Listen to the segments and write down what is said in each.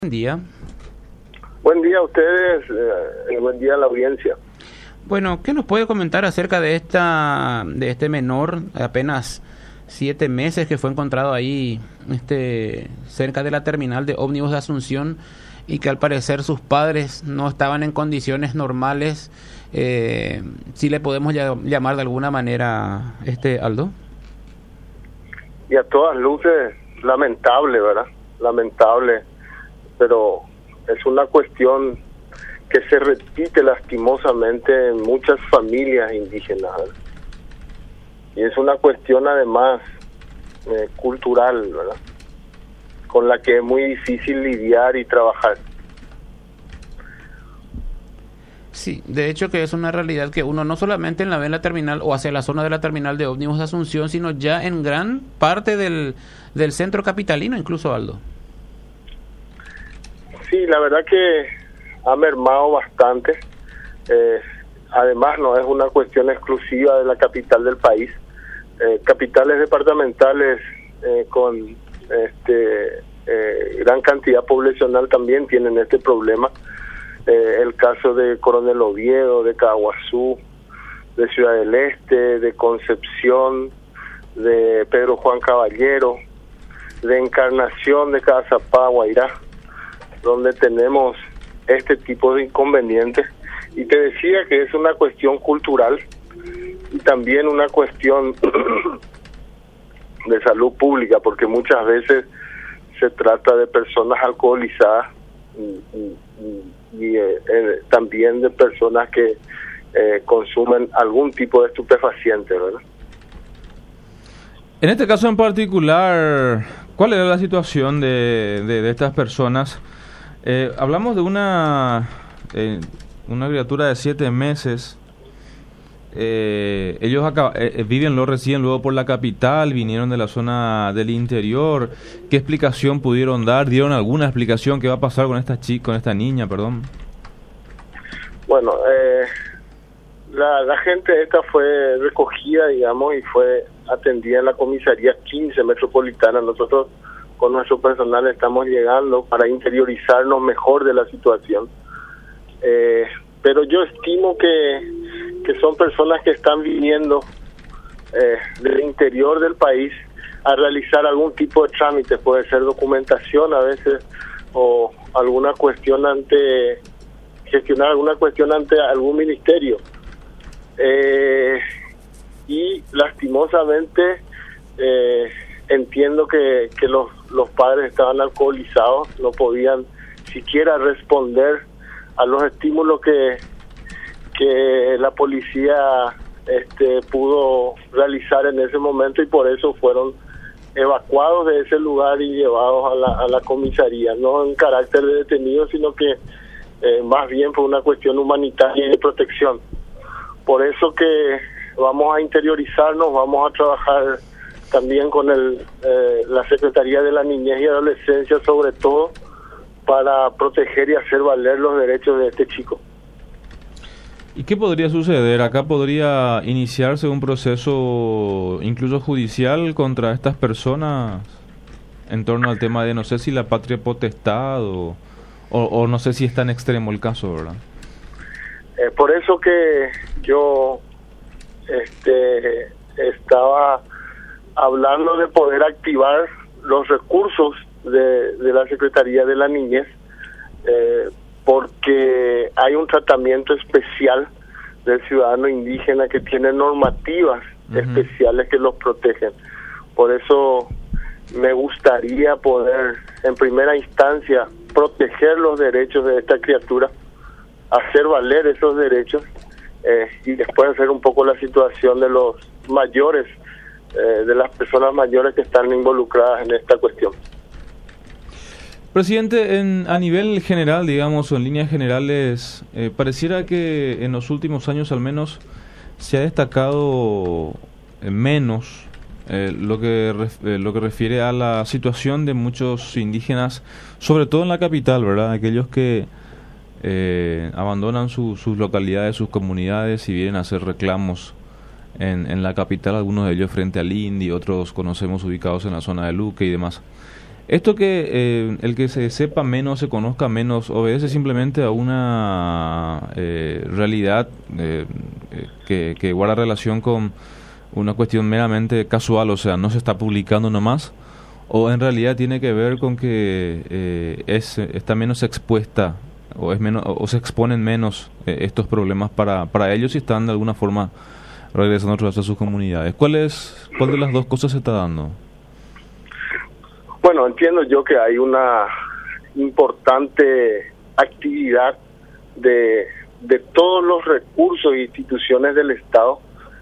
Buen día. Buen día a ustedes, buen día a la audiencia. Bueno, ¿qué nos puede comentar acerca de este menor, apenas 7 meses, que fue encontrado ahí cerca de la terminal de ómnibus de Asunción y que al parecer sus padres no estaban en condiciones normales? Si le podemos llamar de alguna manera, Aldo. Y a todas luces, lamentable, ¿verdad? Lamentable, pero es una cuestión que se repite lastimosamente en muchas familias indígenas, ¿verdad? Y es una cuestión además cultural, ¿verdad?, con la que es muy difícil lidiar y trabajar. Sí, de hecho que es una realidad que uno no solamente ve en la terminal o hacia la zona de la terminal de ómnibus de Asunción, sino ya en gran parte del centro capitalino, incluso, Aldo. Sí, la verdad que ha mermado bastante. Además, no es una cuestión exclusiva de la capital del país. Capitales departamentales con gran cantidad poblacional también tienen este problema. El caso de Coronel Oviedo, de Caguazú, de Ciudad del Este, de Concepción, de Pedro Juan Caballero, de Encarnación, de Cazapá, Guairá, donde tenemos este tipo de inconvenientes. Y te decía que es una cuestión cultural y también una cuestión de salud pública, porque muchas veces se trata de personas alcoholizadas y también de personas que consumen algún tipo de estupefaciente, ¿verdad? En este caso en particular, ¿cuál era la situación de estas personas? Hablamos de una criatura de 7 meses. Ellos viven recién luego por la capital, vinieron de la zona del interior. ¿Qué explicación pudieron dar? ¿Dieron alguna explicación? ¿Qué va a pasar con esta niña, perdón? Bueno, la gente esta fue recogida, digamos, y fue atendida en la comisaría 15 metropolitana. Nosotros con nuestro personal estamos llegando para interiorizarnos mejor de la situación. Pero yo estimo que son personas que están viniendo del interior del país a realizar algún tipo de trámite, puede ser documentación a veces, o alguna cuestión gestionar alguna cuestión ante algún ministerio. Y lastimosamente entiendo que los padres estaban alcoholizados, no podían siquiera responder a los estímulos que la policía pudo realizar en ese momento, y por eso fueron evacuados de ese lugar y llevados a la comisaría, no en carácter de detenidos, sino que más bien fue una cuestión humanitaria y de protección. Por eso que vamos a interiorizarnos, vamos a trabajar también con la Secretaría de la Niñez y Adolescencia, sobre todo para proteger y hacer valer los derechos de este chico. ¿Y qué podría suceder? ¿Acá podría iniciarse un proceso incluso judicial contra estas personas en torno al tema de, no sé si la patria potestad o no sé si es tan extremo el caso, ¿verdad? Por eso que yo estaba hablando de poder activar los recursos de la Secretaría de la Niñez, porque hay un tratamiento especial del ciudadano indígena que tiene normativas especiales que los protegen. Por eso me gustaría poder, en primera instancia, proteger los derechos de esta criatura, hacer valer esos derechos, y después hacer un poco la situación de los mayores, de las personas mayores que están involucradas en esta cuestión. Presidente, a nivel general, digamos, o en líneas generales, pareciera que en los últimos años al menos se ha destacado menos lo que refiere a la situación de muchos indígenas, sobre todo en la capital, ¿verdad? Aquellos que abandonan sus localidades, sus comunidades y vienen a hacer reclamos en la capital, algunos de ellos frente al INDI, otros conocemos ubicados en la zona de Luque y demás. Esto que el que se sepa menos, se conozca menos, obedece simplemente a una realidad que guarda relación con una cuestión meramente casual, o sea, no se está publicando nomás, o en realidad tiene que ver con que está menos expuesta o es menos o se exponen menos estos problemas para ellos y están de alguna forma regresando otra vez a sus comunidades. ¿Cuál de las dos cosas se está dando? Bueno, entiendo yo que hay una importante actividad de todos los recursos e instituciones del Estado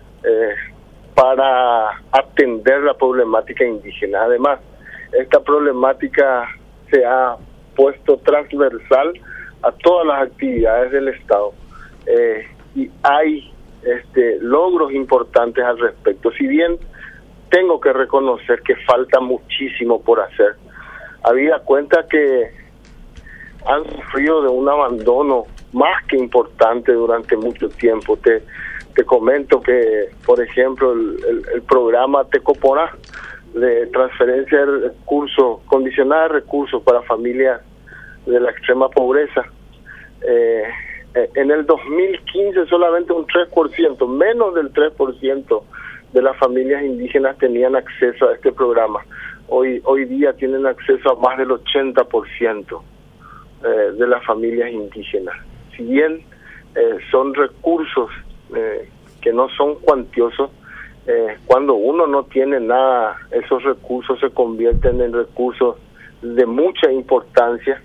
para atender la problemática indígena. Además, esta problemática se ha puesto transversal a todas las actividades del Estado y hay logros importantes al respecto. Si bien tengo que reconocer que falta muchísimo por hacer, habida cuenta que han sufrido de un abandono más que importante durante mucho tiempo. Te comento que, por ejemplo, el programa Tecopona de transferencia de recursos, condicionada de recursos para familias de la extrema pobreza, en el 2015 solamente un 3%, menos del 3% de las familias indígenas tenían acceso a este programa. Hoy día tienen acceso a más del 80% de las familias indígenas. Si bien son recursos que no son cuantiosos, cuando uno no tiene nada, esos recursos se convierten en recursos de mucha importancia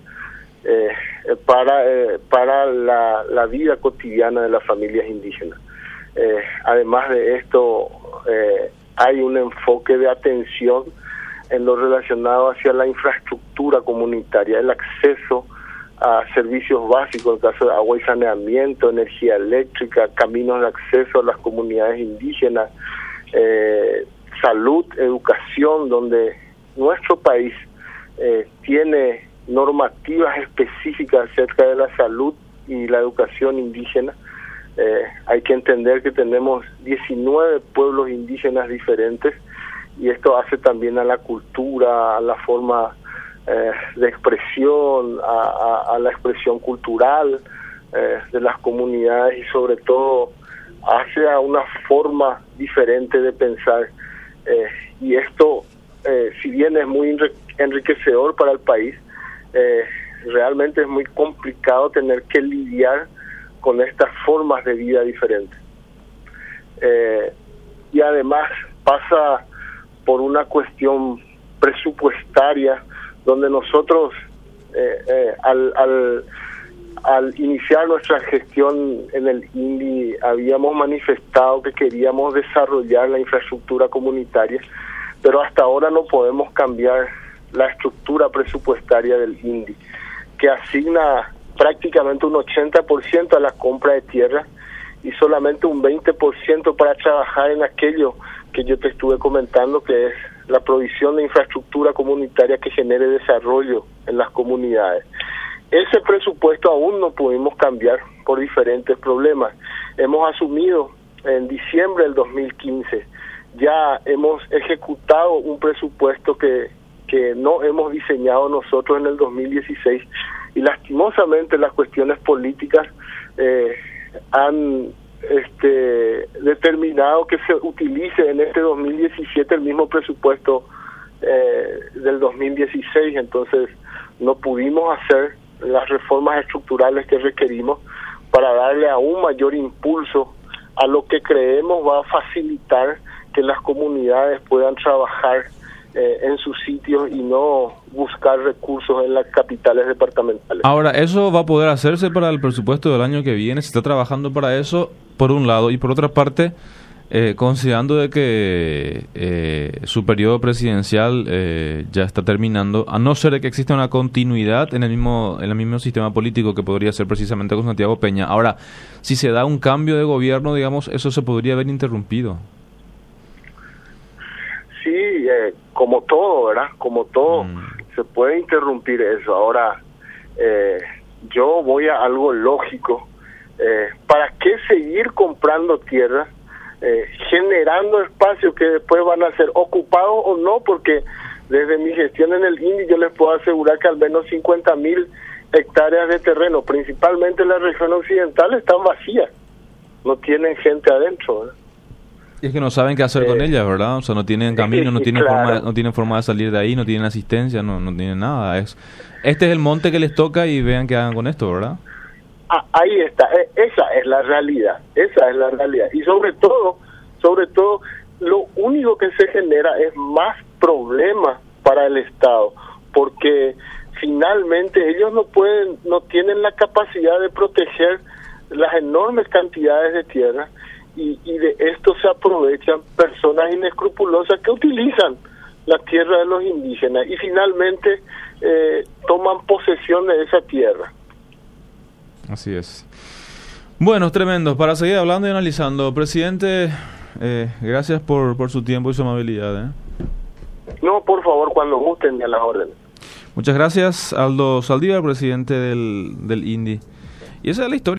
para la vida cotidiana de las familias indígenas. Además de esto, hay un enfoque de atención en lo relacionado hacia la infraestructura comunitaria, el acceso a servicios básicos, en el caso de agua y saneamiento, energía eléctrica, caminos de acceso a las comunidades indígenas, salud, educación, donde nuestro país tiene normativas específicas acerca de la salud y la educación indígena. Hay que entender que tenemos 19 pueblos indígenas diferentes y esto hace también a la cultura, a la forma de expresión, a la expresión cultural de las comunidades y sobre todo hace a una forma diferente de pensar. Y esto, si bien es muy enriquecedor para el país, realmente es muy complicado tener que lidiar con estas formas de vida diferentes. Y además pasa por una cuestión presupuestaria, donde nosotros al iniciar nuestra gestión en el INDI habíamos manifestado que queríamos desarrollar la infraestructura comunitaria, pero hasta ahora no podemos cambiar la estructura presupuestaria del INDI, que asigna prácticamente un 80% a la compra de tierra y solamente un 20% para trabajar en aquello que yo te estuve comentando, que es la provisión de infraestructura comunitaria que genere desarrollo en las comunidades. Ese presupuesto aún no pudimos cambiar por diferentes problemas. Hemos asumido en diciembre del 2015, ya hemos ejecutado un presupuesto que no hemos diseñado nosotros en el 2016 y lastimosamente las cuestiones políticas han determinado que se utilice en este 2017 el mismo presupuesto del 2016, entonces no pudimos hacer las reformas estructurales que requerimos para darle aún mayor impulso a lo que creemos va a facilitar que las comunidades puedan trabajar en sus sitios y no buscar recursos en las capitales departamentales. Ahora, ¿eso va a poder hacerse para el presupuesto del año que viene? ¿Se está trabajando para eso, por un lado? Y por otra parte, considerando de que su periodo presidencial ya está terminando, a no ser de que exista una continuidad en el mismo sistema político que podría ser precisamente con Santiago Peña. Ahora, si se da un cambio de gobierno, digamos, eso se podría haber interrumpido. Sí, como todo, ¿verdad? Como todo, se puede interrumpir eso. Ahora, yo voy a algo lógico. ¿Para qué seguir comprando tierra, generando espacios que después van a ser ocupados o no? Porque Desde mi gestión en el INDI yo les puedo asegurar que al menos 50.000 hectáreas de terreno, principalmente en la región occidental, están vacías. No tienen gente adentro, ¿verdad? Y es que no saben qué hacer con ellas, ¿verdad? O sea, no tienen camino, no tienen claro. no tienen forma de salir de ahí, no tienen asistencia, no tienen nada. Este es el monte que les toca y vean qué hagan con esto, ¿verdad? Ahí está, esa es la realidad, y sobre todo, lo único que se genera es más problemas para el Estado, porque finalmente ellos no tienen la capacidad de proteger las enormes cantidades de tierra, y de esto se aprovechan personas inescrupulosas que utilizan la tierra de los indígenas y finalmente toman posesión de esa tierra. Así es. Bueno, tremendo. Para seguir hablando y analizando, presidente, gracias por su tiempo y su amabilidad. No, por favor, cuando gusten, a las órdenes. Muchas gracias, Aldo Saldívar, presidente del INDI. Y esa es la historia.